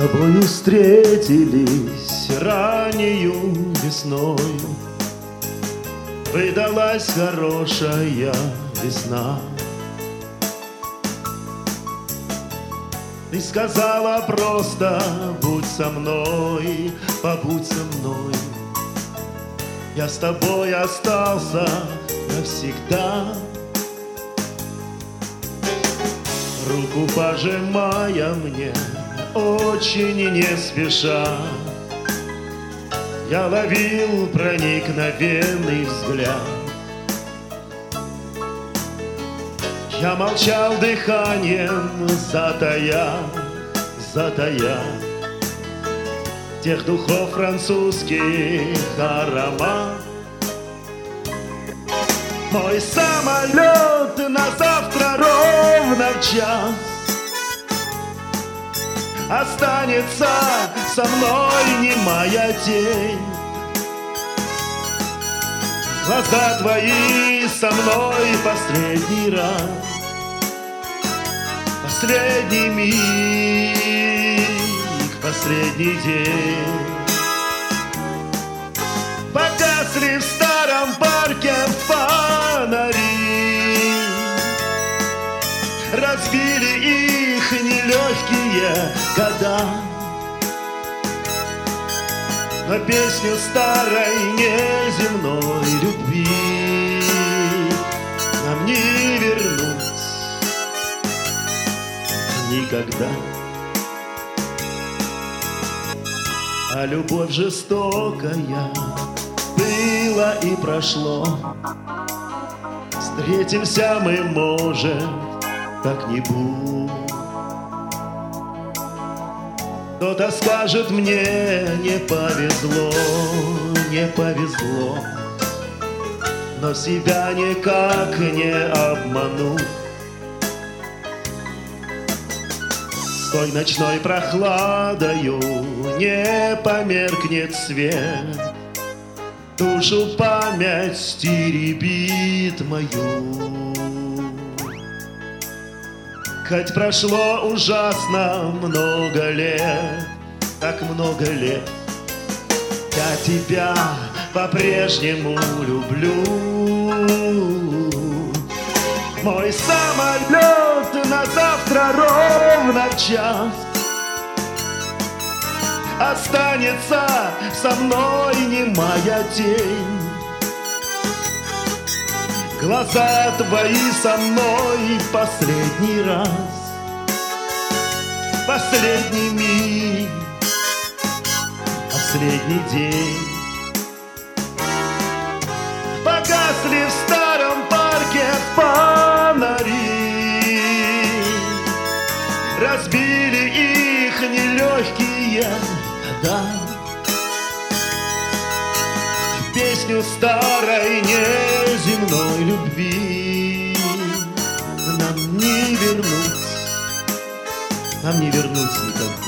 тобою встретились раннею весною. Выдалась хорошая весна. Ты сказала просто: будь со мной, побудь со мной. Я с тобой остался навсегда. Руку пожимая мне, очень не спеша, я ловил проникновенный взгляд. Я молчал дыханием, затая тех духов французских аромат. Мой самолет на завтра ровно в час останется со мной немая тень. Глаза твои со мной последний раз, последний миг, последний день. Погасли в старом парке фонари, разбили их нелегкие года. Но песню старой неземной любви нам не вернуть никогда. А любовь жестокая было и прошло. Встретимся мы, может, как-нибудь. Кто-то скажет мне: не повезло, не повезло, но себя никак не обмануть. С той ночной прохладою не померкнет свет, душу память теребит мою. Хоть прошло ужасно много лет, так много лет, я тебя по-прежнему люблю. Мой самолет на завтра ровно в час останется со мной немая тень. Глаза твои со мной последний раз, последний миг, последний день. Погасли в старом парке фонари, разбили их нелегкие года. Песню старой неземной любви нам не вернуть никогда.